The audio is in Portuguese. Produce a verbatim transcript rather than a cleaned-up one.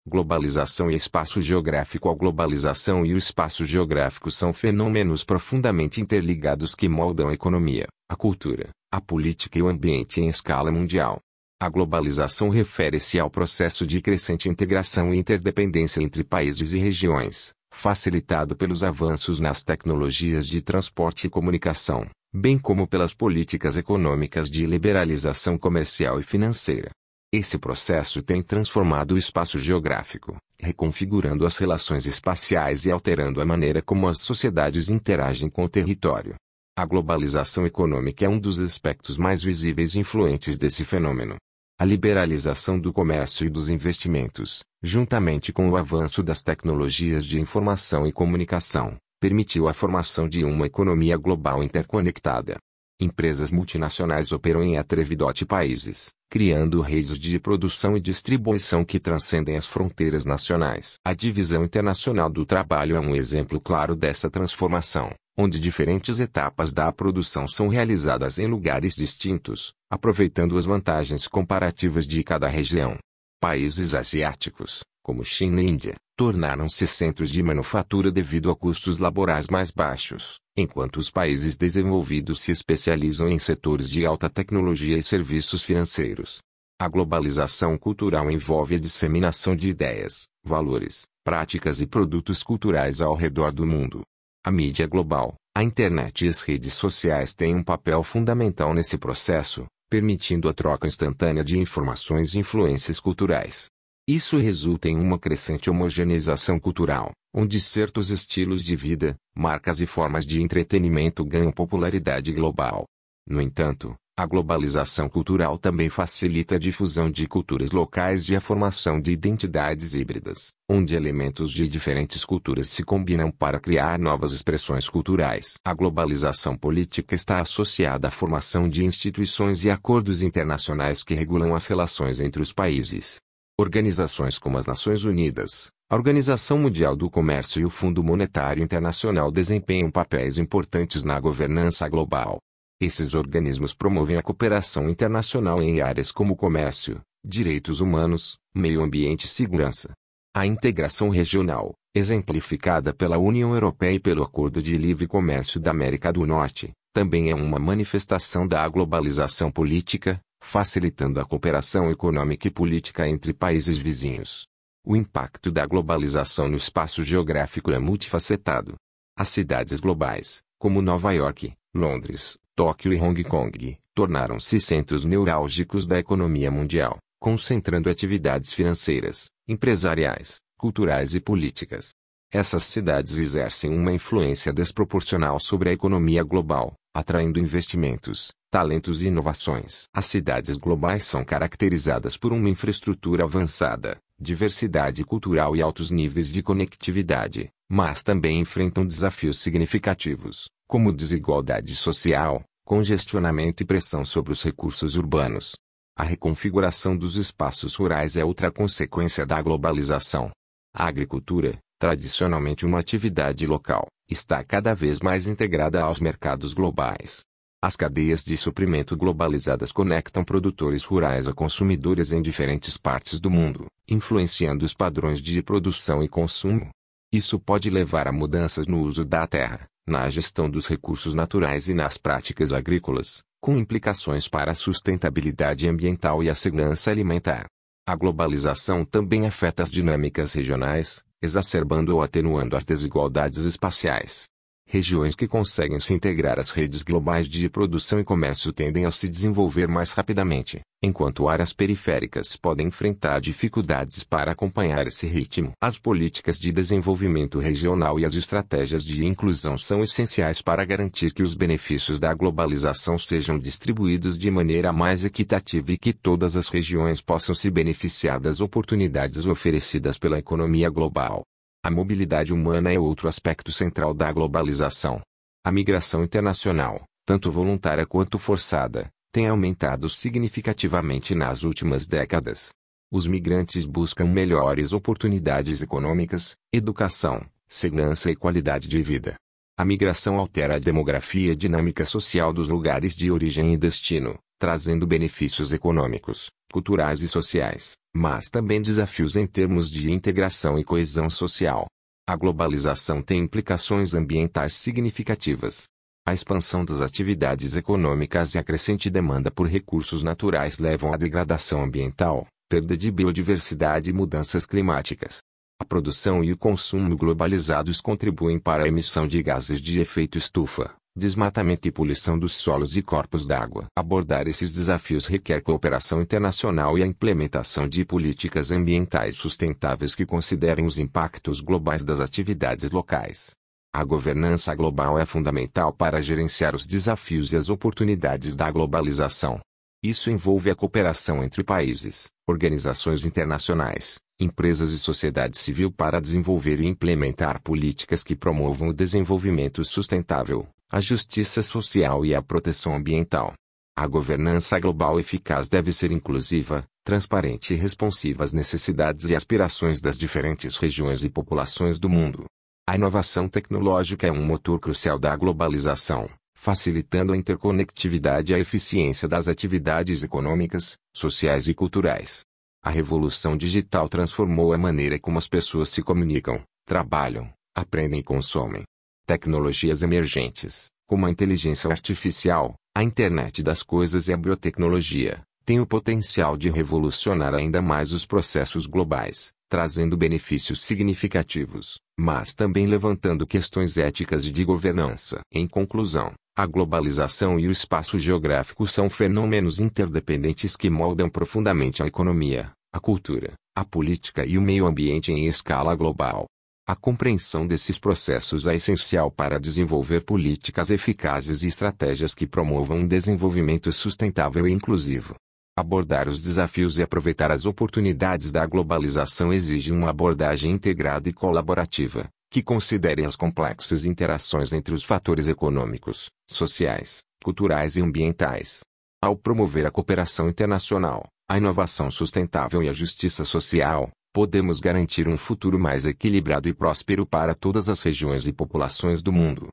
Globalização e espaço geográfico. A globalização e o espaço geográfico são fenômenos profundamente interligados que moldam a economia, a cultura, a política e o ambiente em escala mundial. A globalização refere-se ao processo de crescente integração e interdependência entre países e regiões, facilitado pelos avanços nas tecnologias de transporte e comunicação, bem como pelas políticas econômicas de liberalização comercial e financeira. Esse processo tem transformado o espaço geográfico, reconfigurando as relações espaciais e alterando a maneira como as sociedades interagem com o território. A globalização econômica é um dos aspectos mais visíveis e influentes desse fenômeno. A liberalização do comércio e dos investimentos, juntamente com o avanço das tecnologias de informação e comunicação, permitiu a formação de uma economia global interconectada. Empresas multinacionais operam em atrevidote países, criando redes de produção e distribuição que transcendem as fronteiras nacionais. A divisão internacional do trabalho é um exemplo claro dessa transformação, onde diferentes etapas da produção são realizadas em lugares distintos, aproveitando as vantagens comparativas de cada região. Países asiáticos, como China e Índia, tornaram-se centros de manufatura devido a custos laborais mais baixos, enquanto os países desenvolvidos se especializam em setores de alta tecnologia e serviços financeiros. A globalização cultural envolve a disseminação de ideias, valores, práticas e produtos culturais ao redor do mundo. A mídia global, a internet e as redes sociais têm um papel fundamental nesse processo, permitindo a troca instantânea de informações e influências culturais. Isso resulta em uma crescente homogeneização cultural, onde certos estilos de vida, marcas e formas de entretenimento ganham popularidade global. No entanto, a globalização cultural também facilita a difusão de culturas locais e a formação de identidades híbridas, onde elementos de diferentes culturas se combinam para criar novas expressões culturais. A globalização política está associada à formação de instituições e acordos internacionais que regulam as relações entre os países. Organizações como as Nações Unidas, a Organização Mundial do Comércio e o Fundo Monetário Internacional desempenham papéis importantes na governança global. Esses organismos promovem a cooperação internacional em áreas como comércio, direitos humanos, meio ambiente e segurança. A integração regional, exemplificada pela União Europeia e pelo Acordo de Livre Comércio da América do Norte, também é uma manifestação da globalização política, facilitando a cooperação econômica e política entre países vizinhos. O impacto da globalização no espaço geográfico é multifacetado. As cidades globais, como Nova York, Londres, Tóquio e Hong Kong, tornaram-se centros neurálgicos da economia mundial, concentrando atividades financeiras, empresariais, culturais e políticas. Essas cidades exercem uma influência desproporcional sobre a economia global, atraindo investimentos, talentos e inovações. As cidades globais são caracterizadas por uma infraestrutura avançada, diversidade cultural e altos níveis de conectividade, mas também enfrentam desafios significativos, como desigualdade social, congestionamento e pressão sobre os recursos urbanos. A reconfiguração dos espaços rurais é outra consequência da globalização. A agricultura, tradicionalmente uma atividade local, está cada vez mais integrada aos mercados globais. As cadeias de suprimento globalizadas conectam produtores rurais a consumidores em diferentes partes do mundo, influenciando os padrões de produção e consumo. Isso pode levar a mudanças no uso da terra, na gestão dos recursos naturais e nas práticas agrícolas, com implicações para a sustentabilidade ambiental e a segurança alimentar. A globalização também afeta as dinâmicas regionais, exacerbando ou atenuando as desigualdades espaciais. Regiões que conseguem se integrar às redes globais de produção e comércio tendem a se desenvolver mais rapidamente, enquanto áreas periféricas podem enfrentar dificuldades para acompanhar esse ritmo. As políticas de desenvolvimento regional e as estratégias de inclusão são essenciais para garantir que os benefícios da globalização sejam distribuídos de maneira mais equitativa e que todas as regiões possam se beneficiar das oportunidades oferecidas pela economia global. A mobilidade humana é outro aspecto central da globalização. A migração internacional, tanto voluntária quanto forçada, tem aumentado significativamente nas últimas décadas. Os migrantes buscam melhores oportunidades econômicas, educação, segurança e qualidade de vida. A migração altera a demografia e dinâmica social dos lugares de origem e destino, trazendo benefícios econômicos, culturais e sociais, mas também desafios em termos de integração e coesão social. A globalização tem implicações ambientais significativas. A expansão das atividades econômicas e a crescente demanda por recursos naturais levam à degradação ambiental, perda de biodiversidade e mudanças climáticas. A produção e o consumo globalizados contribuem para a emissão de gases de efeito estufa, desmatamento e poluição dos solos e corpos d'água. Abordar esses desafios requer cooperação internacional e a implementação de políticas ambientais sustentáveis que considerem os impactos globais das atividades locais. A governança global é fundamental para gerenciar os desafios e as oportunidades da globalização. Isso envolve a cooperação entre países, organizações internacionais, empresas e sociedade civil para desenvolver e implementar políticas que promovam o desenvolvimento sustentável, a justiça social e a proteção ambiental. A governança global eficaz deve ser inclusiva, transparente e responsiva às necessidades e aspirações das diferentes regiões e populações do mundo. A inovação tecnológica é um motor crucial da globalização, facilitando a interconectividade e a eficiência das atividades econômicas, sociais e culturais. A revolução digital transformou a maneira como as pessoas se comunicam, trabalham, aprendem e consomem. Tecnologias emergentes, como a inteligência artificial, a internet das coisas e a biotecnologia, têm o potencial de revolucionar ainda mais os processos globais, trazendo benefícios significativos, mas também levantando questões éticas e de governança. Em conclusão, a globalização e o espaço geográfico são fenômenos interdependentes que moldam profundamente a economia, a cultura, a política e o meio ambiente em escala global. A compreensão desses processos é essencial para desenvolver políticas eficazes e estratégias que promovam um desenvolvimento sustentável e inclusivo. Abordar os desafios e aproveitar as oportunidades da globalização exige uma abordagem integrada e colaborativa, que considere as complexas interações entre os fatores econômicos, sociais, culturais e ambientais. Ao promover a cooperação internacional, a inovação sustentável e a justiça social, podemos garantir um futuro mais equilibrado e próspero para todas as regiões e populações do mundo.